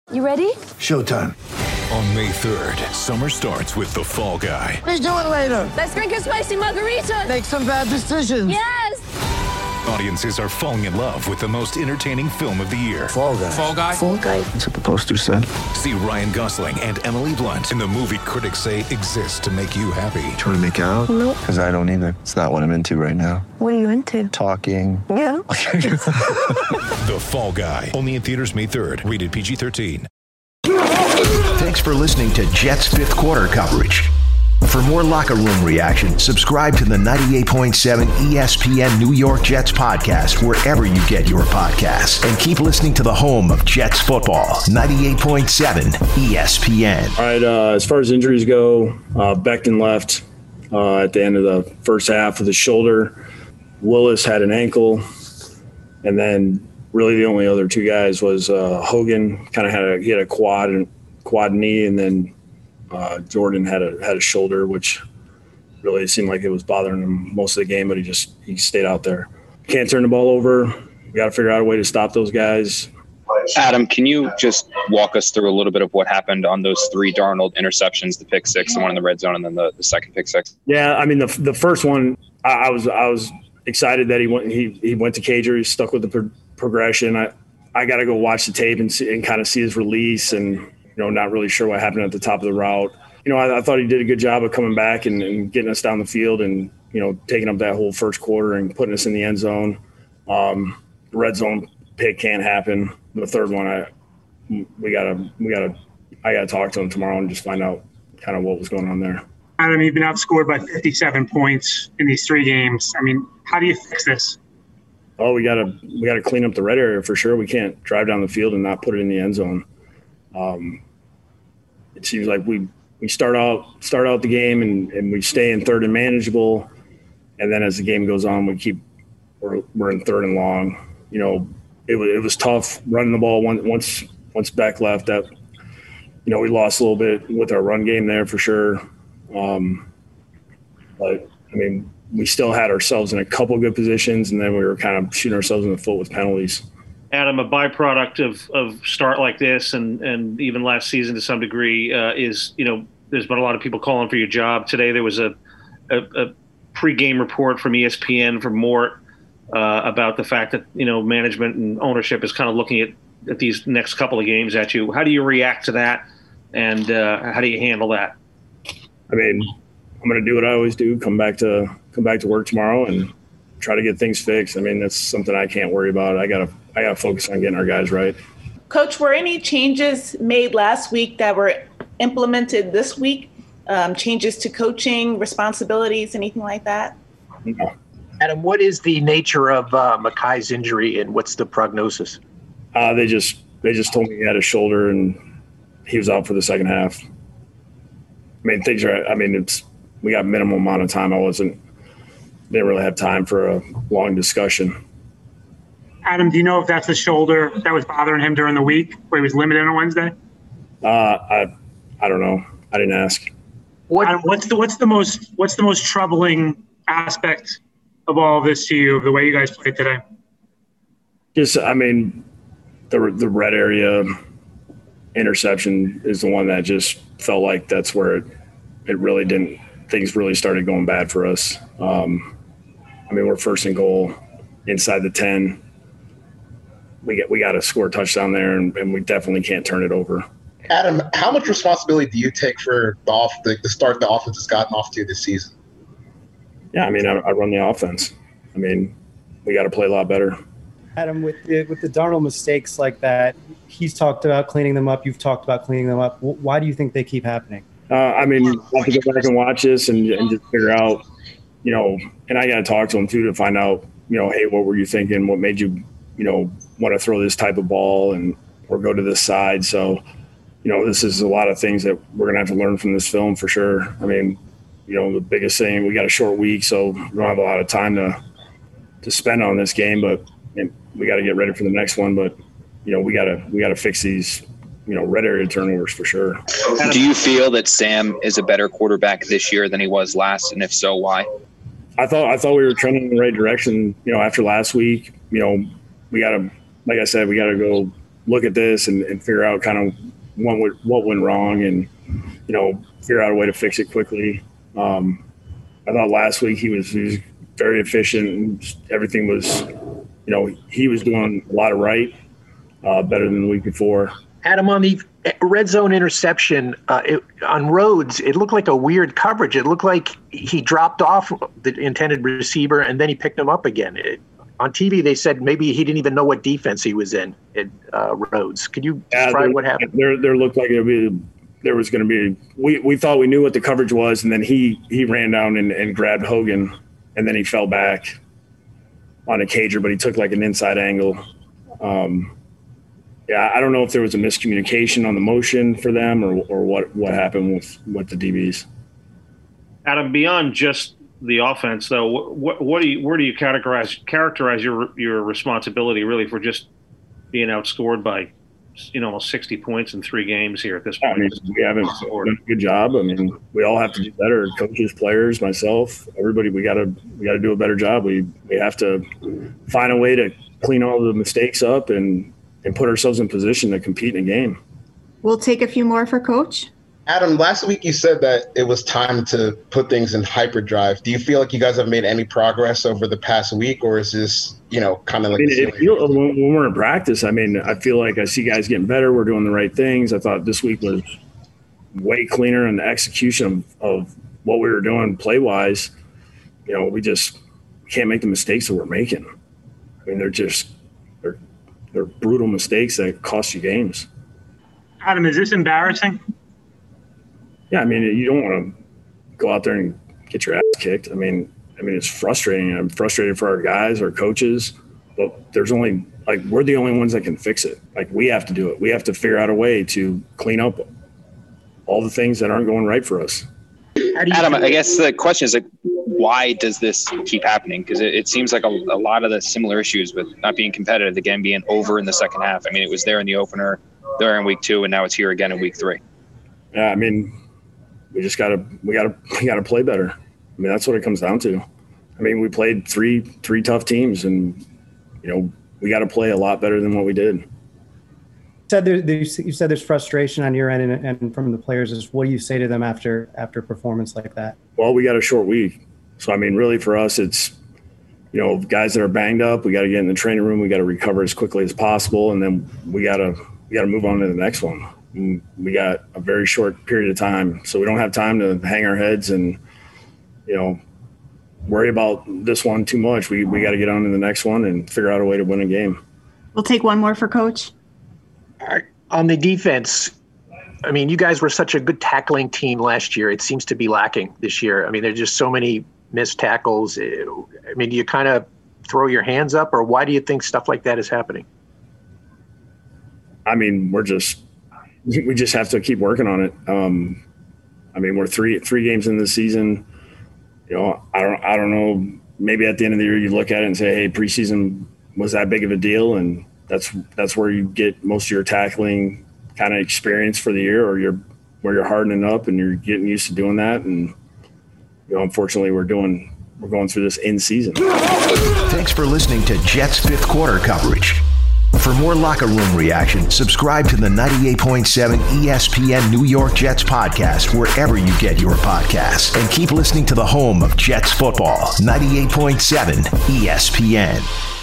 You ready? Showtime. On May 3rd, summer starts with The Fall Guy. Let's do it later. Let's drink a spicy margarita. Make some bad decisions. Yes! Audiences are falling in love with the most entertaining film of the year. Fall Guy. Fall Guy? Fall Guy. That's what the poster said. See Ryan Gosling and Emily Blunt in the movie critics say exists to make you happy. Trying to make it out? Nope. Because I don't either. It's not what I'm into right now. What are you into? Talking. Yeah. The Fall Guy. Only in theaters May 3rd. Rated PG-13. Thanks for listening to Jets fifth quarter coverage. For more locker room reaction, subscribe to the 98.7 ESPN New York Jets podcast wherever you get your podcasts. And keep listening to the home of Jets football, 98.7 ESPN. All right, as far as injuries go, Becton left at the end of the first half with his shoulder. Willis had an ankle. And then really the only other two guys was Hogan kind of had a quad knee, and then Jordan had a shoulder, which really seemed like it was bothering him most of the game, but he stayed out there. Can't turn the ball over. We got to figure out a way to stop those guys. Adam, can you just walk us through a little bit of what happened on those three Darnold interceptions, the pick six, the one in the red zone, and then the second pick six? Yeah, I mean the first one, I was excited that he went to Cager. He stuck with the progression. I got to go watch the tape and kind of see his release, and not really sure what happened at the top of the route. I thought he did a good job of coming back and getting us down the field and taking up that whole first quarter and putting us in the end zone. The red zone pick can't happen. The third one, I gotta talk to him tomorrow and just find out kind of what was going on there. Adam, you've been outscored by 57 points in these three games. I mean, how do you fix this? Oh, we gotta clean up the red area for sure. We can't drive down the field and not put it in the end zone. It seems like we start out the game and we stay in third and manageable, and then as the game goes on, we're in third and long. It was tough running the ball once Beck left. That we lost a little bit with our run game there for sure. But I mean, we still had ourselves in a couple of good positions, and then we were kind of shooting ourselves in the foot with penalties. Adam, a byproduct of start like this and even last season to some degree is, there's been a lot of people calling for your job. Today there was a pregame report from ESPN from Mort about the fact that, management and ownership is kind of looking at these next couple of games at you. How do you react to that, and how do you handle that? I mean, I'm going to do what I always do, come back to work tomorrow and try to get things fixed. I mean, that's something I can't worry about. I gotta focus on getting our guys right. Coach, were any changes made last week that were implemented this week? Changes to coaching, responsibilities, anything like that? No. Adam, what is the nature of Makai's injury, and what's the prognosis? They just told me he had a shoulder and he was out for the second half. I mean, we got minimal amount of time. Didn't really have time for a long discussion. Adam, do you know if that's the shoulder that was bothering him during the week where he was limited on Wednesday? I don't know. I didn't ask. Adam, what's the most troubling aspect of all of this to you, of the way you guys played today? Just, I mean, the red area interception is the one that just felt like that's where it really didn't. Things really started going bad for us. I mean, we're first and goal inside the 10. We got to score a touchdown there, and we definitely can't turn it over. Adam, how much responsibility do you take for the start the offense has gotten off to this season? Yeah, I mean, I run the offense. I mean, we got to play a lot better. Adam, with the Darnold mistakes like that, he's talked about cleaning them up. You've talked about cleaning them up. Why do you think they keep happening? I mean, I have to go back and watch this and just figure out, and I got to talk to him too to find out, hey, what were you thinking? What made you, want to throw this type of ball or go to this side? So, this is a lot of things that we're going to have to learn from this film for sure. I mean, the biggest thing, we got a short week, so we don't have a lot of time to spend on this game, but we got to get ready for the next one. But, we got to fix these, red area turnovers for sure. Do you feel that Sam is a better quarterback this year than he was last, and if so, why? I thought we were trending in the right direction, after last week. We got to, like I said, we got to go look at this and figure out kind of what went wrong and, figure out a way to fix it quickly. I thought last week he was very efficient and everything was, he was doing a lot of right, better than the week before. Adam, on the red zone interception on Rhodes, it looked like a weird coverage. It looked like he dropped off the intended receiver and then he picked him up again. On TV, they said maybe he didn't even know what defense he was in at Rhodes. Could you describe what happened? There looked like there was going to be – we thought we knew what the coverage was, and then he ran down and grabbed Hogan, and then he fell back on a cager, but he took like an inside angle. I don't know if there was a miscommunication on the motion for them or what happened with the DBs. Adam, beyond just the offense, though, where do you characterize your responsibility really for just being outscored by almost 60 points in 3 games here at this point? I mean, we haven't done a good job. I mean, we all have to do better. Coaches, players, myself, everybody. We got to do a better job. We have to find a way to clean all the mistakes up and put ourselves in position to compete in a game. We'll take a few more for Coach. Adam, last week you said that it was time to put things in hyperdrive. Do you feel like you guys have made any progress over the past week, or is this, kind of like when we're in practice, I mean, I feel like I see guys getting better. We're doing the right things. I thought this week was way cleaner in the execution of what we were doing play-wise. We just can't make the mistakes that we're making. I mean, they're brutal mistakes that cost you games. Adam, is this embarrassing? Yeah, I mean, you don't want to go out there and get your ass kicked. I mean, it's frustrating. I'm frustrated for our guys, our coaches, but there's only we're the only ones that can fix it. We have to do it. We have to figure out a way to clean up all the things that aren't going right for us. Adam, I guess the question is why does this keep happening? Because it seems like a lot of the similar issues with not being competitive, again, being over in the second half. I mean, it was there in the opener, there in week 2, and now it's here again in week 3. Yeah, I mean, we gotta play better. I mean, that's what it comes down to. I mean, we played three tough teams, and we got to play a lot better than what we did. You said there's frustration on your end and from the players. What do you say to them after a performance like that? Well, we got a short week, so I mean, really for us, it's guys that are banged up. We got to get in the training room. We got to recover as quickly as possible, and then we got to move on to the next one. We got a very short period of time, so we don't have time to hang our heads and, worry about this one too much. We got to get on to the next one and figure out a way to win a game. We'll take one more for Coach. All right. On the defense, I mean, you guys were such a good tackling team last year. It seems to be lacking this year. I mean, there's just so many missed tackles. I mean, do you kind of throw your hands up, or why do you think stuff like that is happening? I mean, we just have to keep working on it. I mean, we're three games in the season. I don't know. Maybe at the end of the year, you look at it and say, "Hey, preseason was that big of a deal?" And that's where you get most of your tackling kind of experience for the year, or where you're hardening up and you're getting used to doing that. And unfortunately, we're going through this in season. Thanks for listening to Jets Fifth Quarter coverage. For more locker room reaction, subscribe to the 98.7 ESPN New York Jets podcast wherever you get your podcasts. And keep listening to the home of Jets football, 98.7 ESPN.